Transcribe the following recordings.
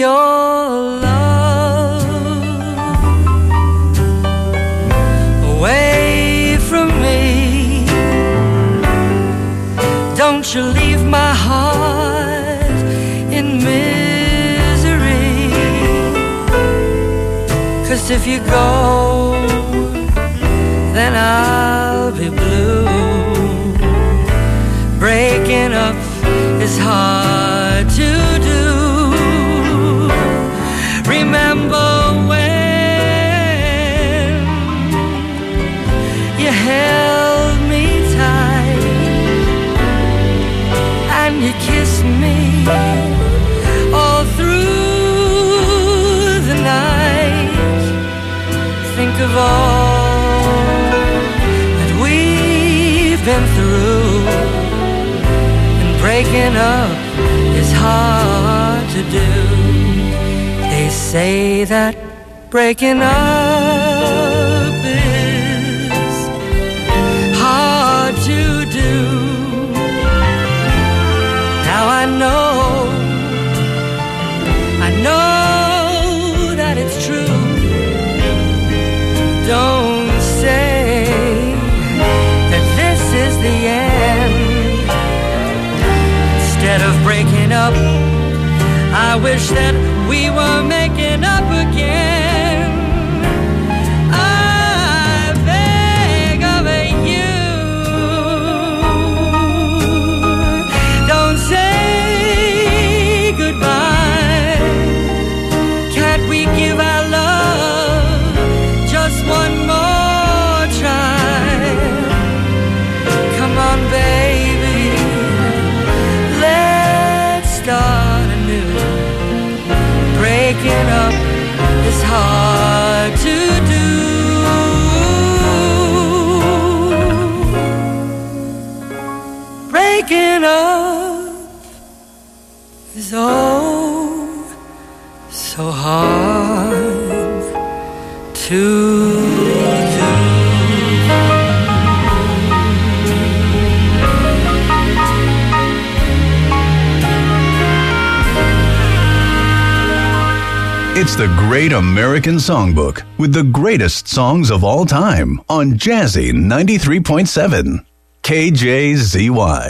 your love away from me. Don't you leave my heart in misery, 'cause if you go, then I'll be blue. Breaking up is hard to do. Remember when you held me tight and you kissed me all through the night? Think of all that we've been through, and breaking up is hard to do. They say that breaking up is hard to do. Now I know that it's true. Don't say that this is the end. Instead of breaking up, I wish that we were making up again. I beg of you, don't say goodbye. Can't we give our love just one more try? Come on, baby, let's start anew. Breaking up is hard to do. Breaking up is oh so hard to do. It's the Great American Songbook with the greatest songs of all time on Jazzy 93.7 KJZY.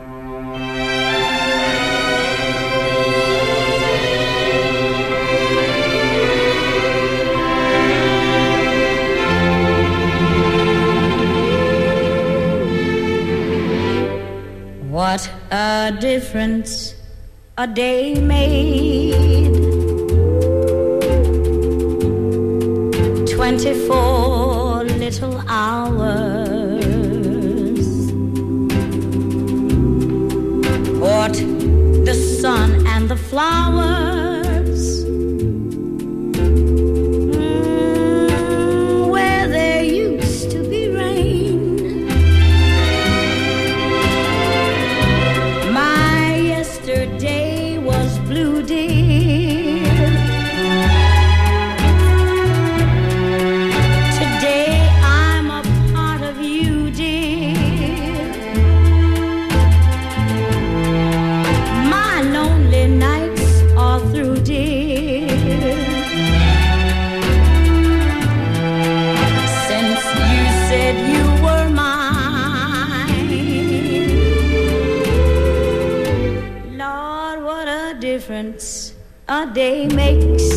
What a difference a day made. 24 little hours brought the sun and the flowers where there used to be rain. My yesterday was blue, dear. Today I'm a part of you, dear. My lonely nights are through, dear. Since you said you were mine, Lord, what a difference a day makes.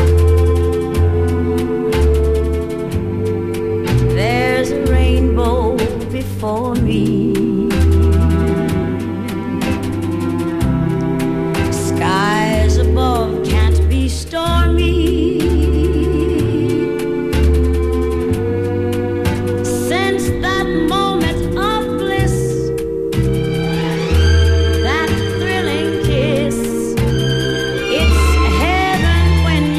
There's a rainbow before me. Skies above can't be stormy. Since that moment of bliss, that thrilling kiss, it's heaven when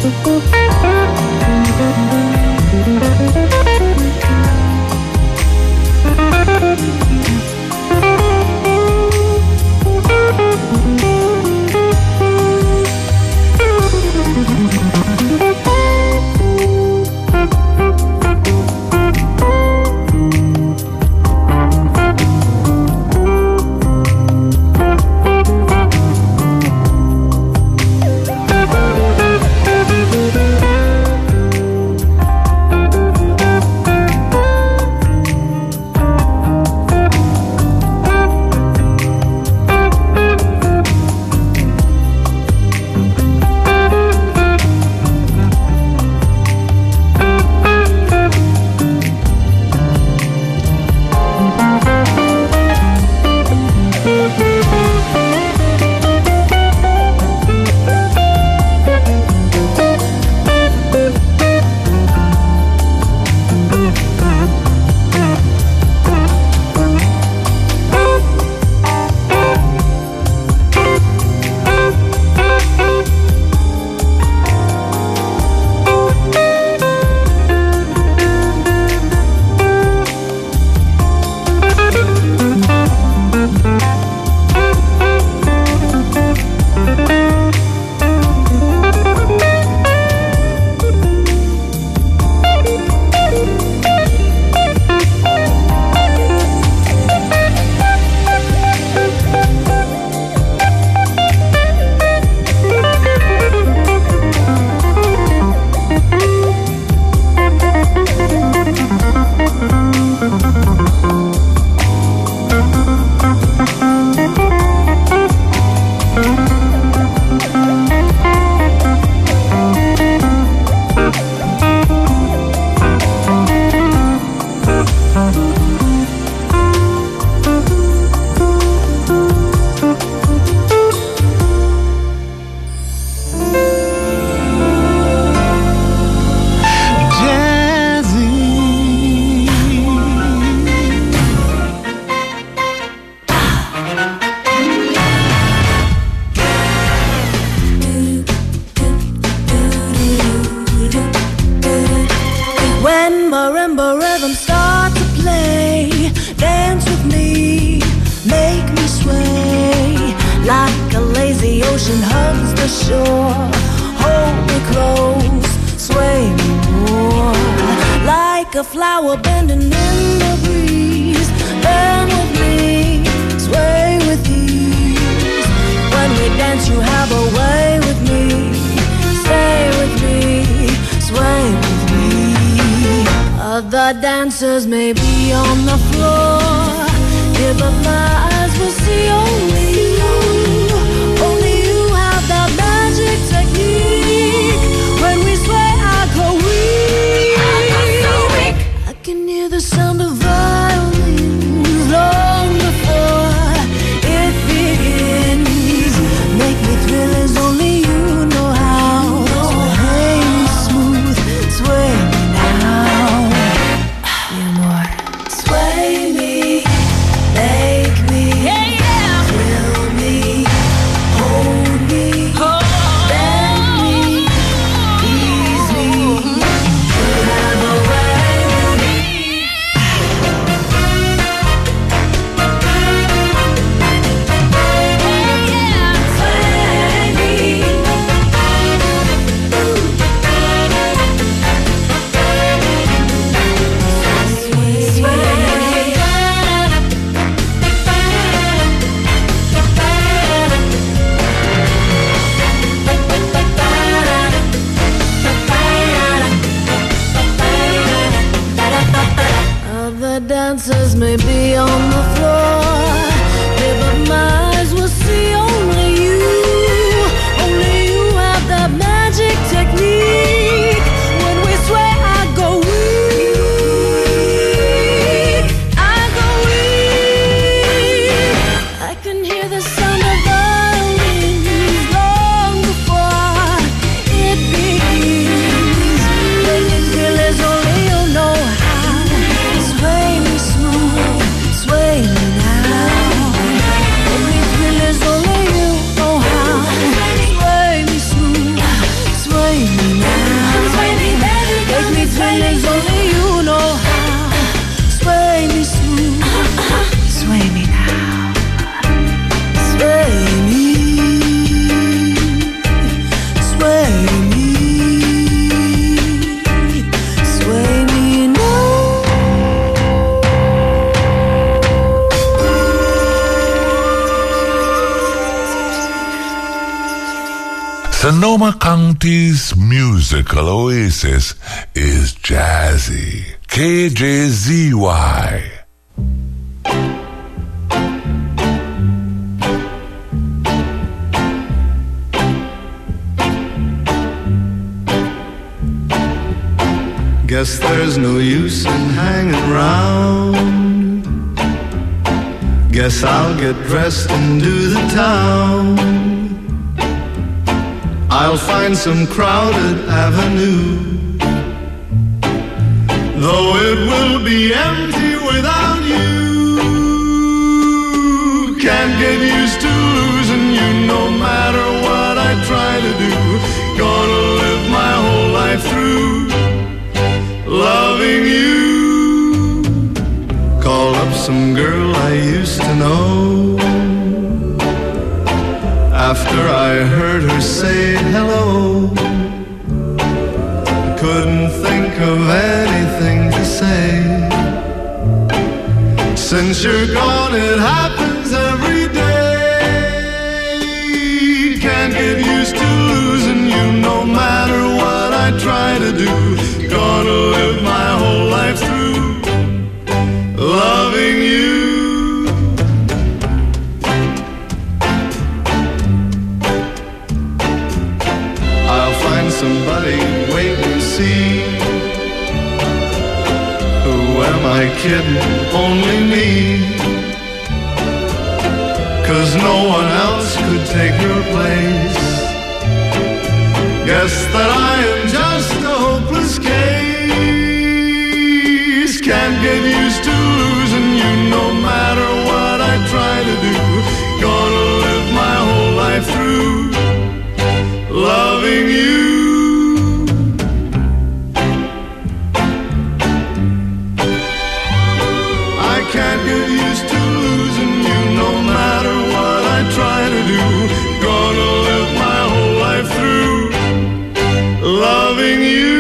dancers may be on the floor, yeah, but my eyes will see only you. Only you have that magic technique. When we sway, I go weak. I go weak. I can hear the sound of violins long before it begins. Make it feel as only you know how. Sway me smooth, sway me Sonoma County's musical oasis is Jazzy. KJZY. Guess there's no use in hanging round. Guess I'll get dressed and do the town. I'll find some crowded avenue, though it will be empty without you. Can't get used to losing you no matter what I try to do. Gonna live my whole life through loving you. Call up some girl I used to know. After I heard her say hello, I couldn't think of anything to say. Since you're gone, it happens every day. Can't get used to losing you no matter what I try to do. Gonna live my whole life through loving you. I'll find somebody, wait and see. Who am I kidding? Only me. 'Cause no one else could take your place. Guess that I am just a hopeless case. Can't get used to losing you no matter what I try to do. Gonna live my whole life through loving you. I can't get used to losing you no matter what I try to do. Gonna live my whole life through loving you.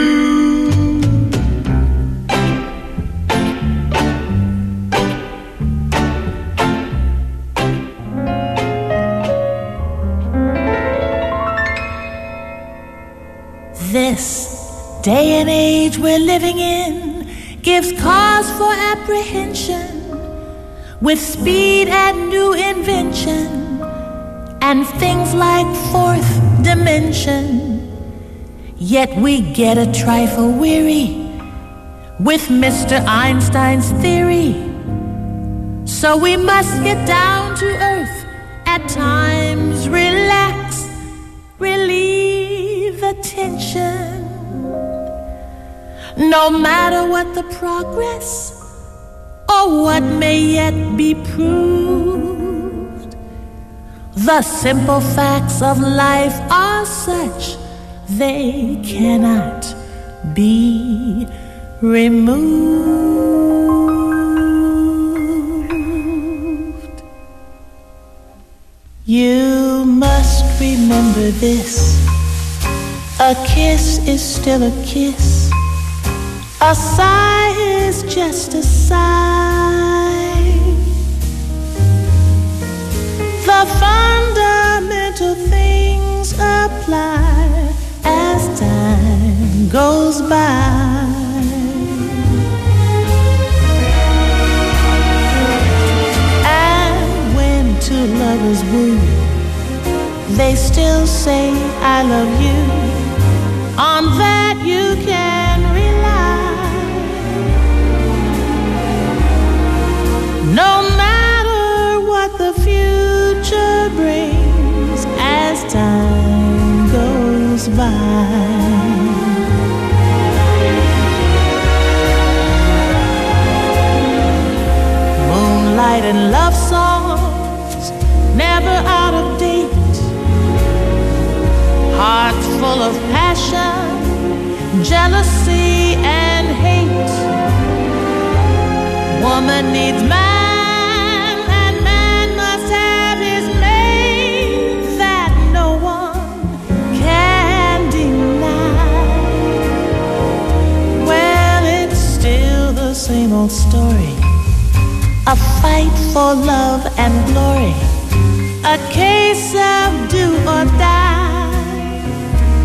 This day and age we're living in gives cause for apprehension, with speed and new invention and things like fourth dimension. Yet we get a trifle weary with Mr. Einstein's theory. So we must get down to earth at times, relax, relieve the tension. No matter what the progress or what may yet be proved, the simple facts of life are such they cannot be removed. You must remember this: a kiss is still a kiss, a sigh is just a sigh. The fundamental things apply as time goes by. And when two lovers woo, they still say I love you. On that you can rely. No matter what the future brings as time goes by. Moonlight and love songs, never out of date. Hearts full of passion, jealousy and hate. Woman needs man, and man must have his mate. That no one can deny. Well, it's still the same old story, a fight for love and glory, a case of do or die.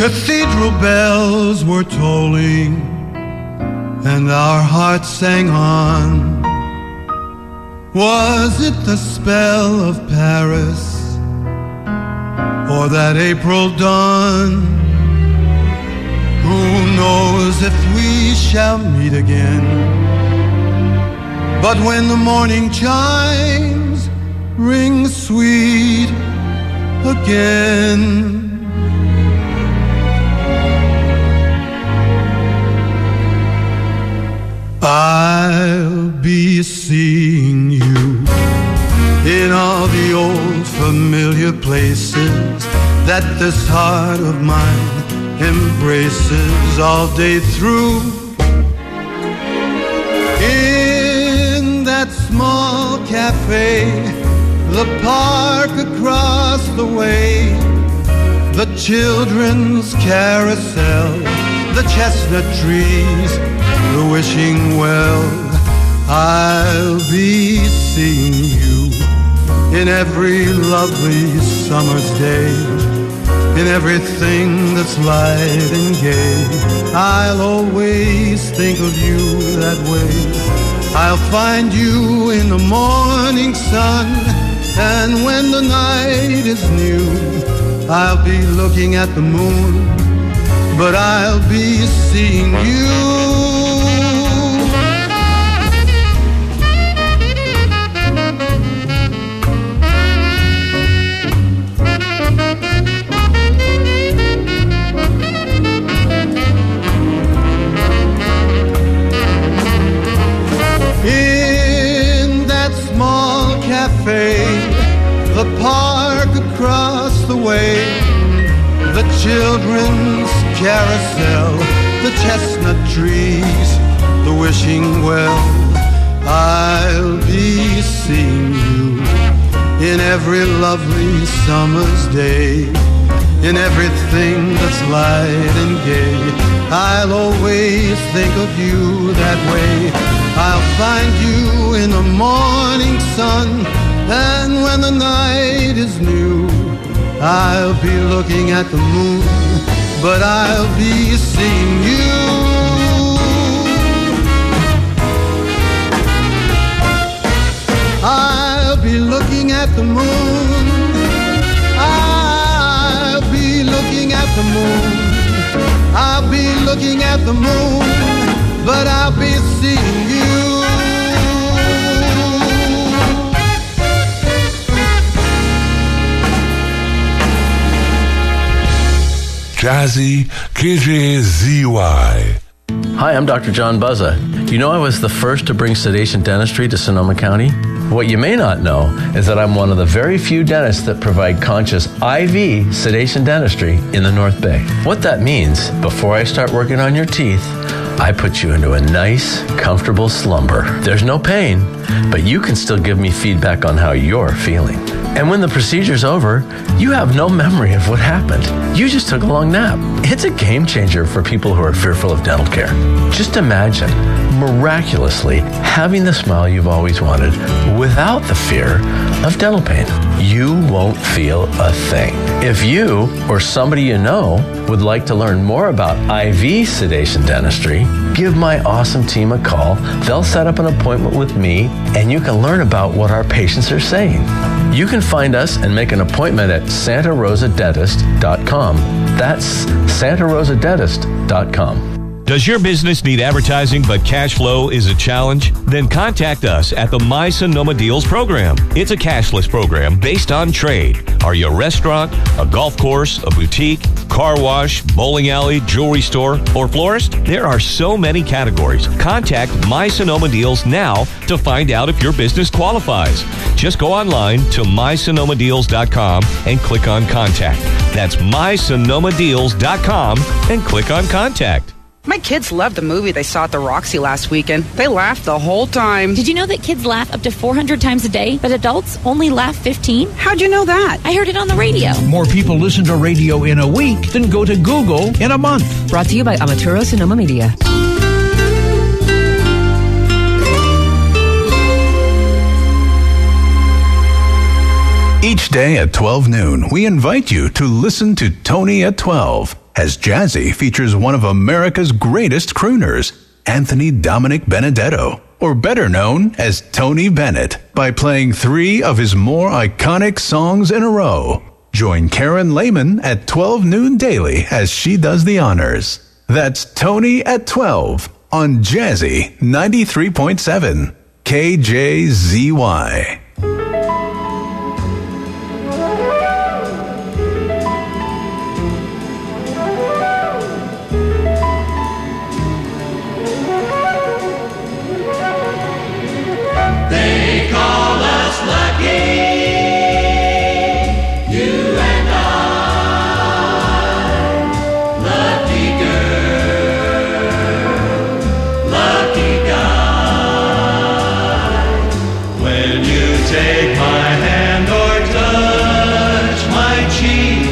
Cathedral bells were tolling, and our hearts sang on. Was it the spell of Paris, or that April dawn? Who knows if we shall meet again? But when the morning chimes ring sweet again, I'll be seeing you in all the old familiar places that this heart of mine embraces all day through. In that small cafe, the park across the way, the children's carousel, the chestnut trees, the wishing well. I'll be seeing you in every lovely summer's day, in everything that's light and gay. I'll always think of you that way. I'll find you in the morning sun, and when the night is new, I'll be looking at the moon, but I'll be seeing you. The park across the way, the children's carousel, the chestnut trees, the wishing well. I'll be seeing you in every lovely summer's day, in everything that's light and gay. I'll always think of you that way. I'll find you in the morning sun, and when the night is new, I'll be looking at the moon, but I'll be seeing you. I'll be looking at the moon. I'll be looking at the moon. I'll be looking at the moon, but I'll be seeing you. Jazzy KJZY. Hi, I'm Dr. John Buzza. You know I was the first to bring sedation dentistry to Sonoma County? What you may not know is that I'm one of the very few dentists that provide conscious IV sedation dentistry in the North Bay. What that means, before I start working on your teeth, I put you into a nice, comfortable slumber. There's no pain, but you can still give me feedback on how you're feeling. And when the procedure's over, you have no memory of what happened. You just took a long nap. It's a game changer for people who are fearful of dental care. Just imagine, miraculously, having the smile you've always wanted without the fear of dental pain. You won't feel a thing. If you or somebody you know would like to learn more about IV sedation dentistry, give my awesome team a call. They'll set up an appointment with me, and you can learn about what our patients are saying. You can find us and make an appointment at santarosadentist.com. That's santarosadentist.com. Does your business need advertising but cash flow is a challenge? Then contact us at the My Sonoma Deals program. It's a cashless program based on trade. Are you a restaurant, a golf course, a boutique, car wash, bowling alley, jewelry store, or florist? There are so many categories. Contact My Sonoma Deals now to find out if your business qualifies. Just go online to mysonomadeals.com and click on Contact. That's mysonomadeals.com and click on Contact. My kids loved the movie they saw at the Roxy last weekend. They laughed the whole time. Did you know that kids laugh up to 400 times a day, but adults only laugh 15? How'd you know that? I heard it on the radio. More people listen to radio in a week than go to Google in a month. Brought to you by Amaturo Sonoma Media. Each day at 12 noon, we invite you to listen to Tony at 12. as Jazzy features one of America's greatest crooners, Anthony Dominic Benedetto, or better known as Tony Bennett, by playing 3 of his more iconic songs in a row. Join Karen Lehman at 12 noon daily as she does the honors. That's Tony at 12 on Jazzy 93.7 KJZY. They call us lucky, you and I, lucky girl, lucky guy. When you take my hand or touch my cheek,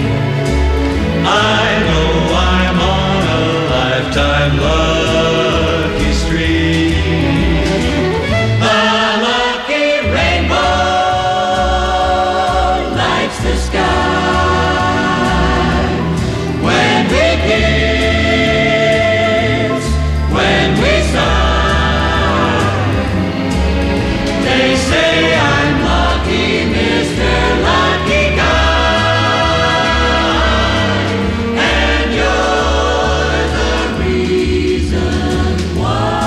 I know I'm on a lifetime lucky streak. The sky when we kiss, when we sigh. They say I'm lucky, Mr. Lucky Guy, and you're the reason why.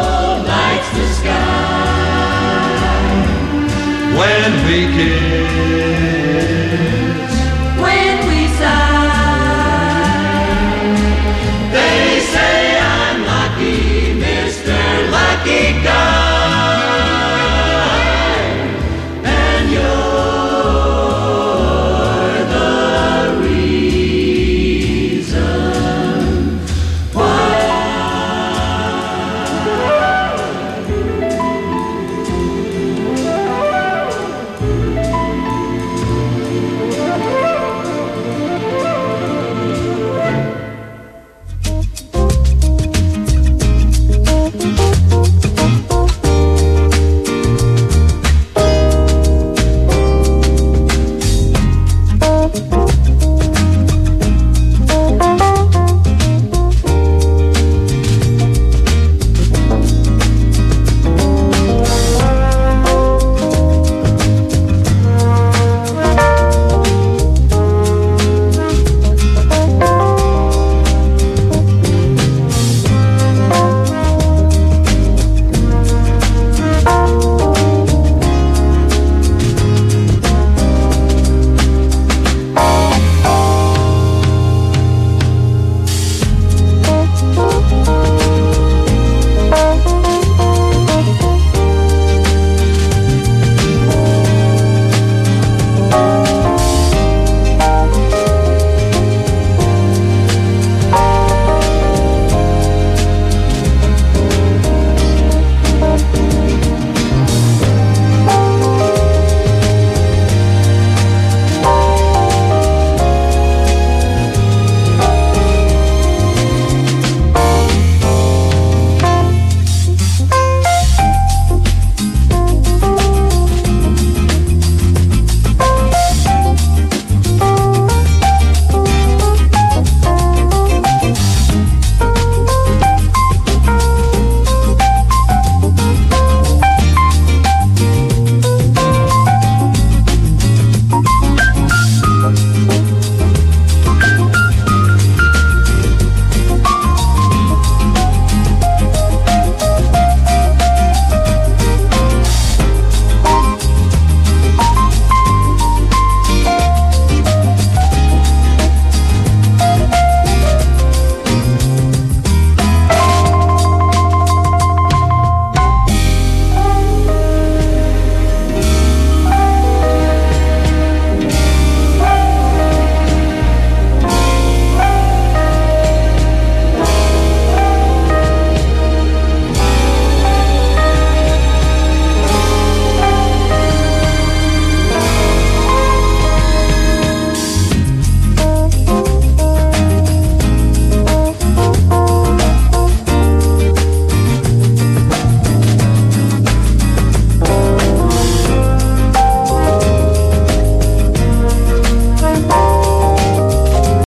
When we kiss,